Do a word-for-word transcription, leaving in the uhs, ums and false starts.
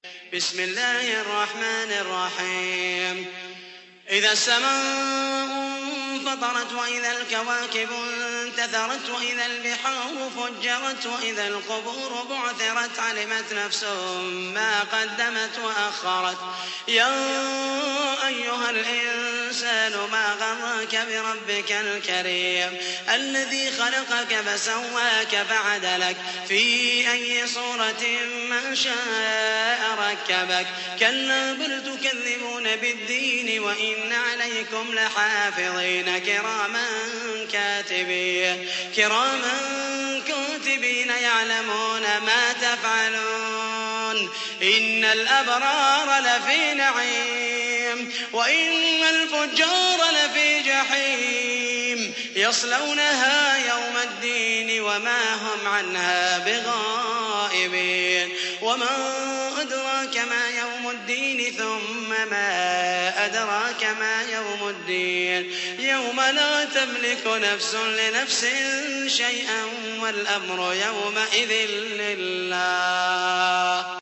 بسم الله الرحمن الرحيم إذا السماء انفطرت وإذا الكواكب انتثرت وإذا البحار فجرت وإذا القبور بعثرت علمت نفس ما قدمت وأخرت يا أيها الإنسان ما غرك بربك الكريم الذي خلقك فسواك فعدلك في أي صورة ما شاء ركبك كلا بل تكذبون بالدين وإن عليكم لحافظين كراما كاتبين كراما كاتبين يعلمون ما تفعلون إن الأبرار لفي نعيم وإن الفجار لفي جحيم يصلونها يوم الدين وما هم عنها بغائبين وما أدراك ما يوم الدين ثم ما أدراك ما يوم الدين يوم لا تملك نفس لنفس شيئا والأمر يومئذ لله.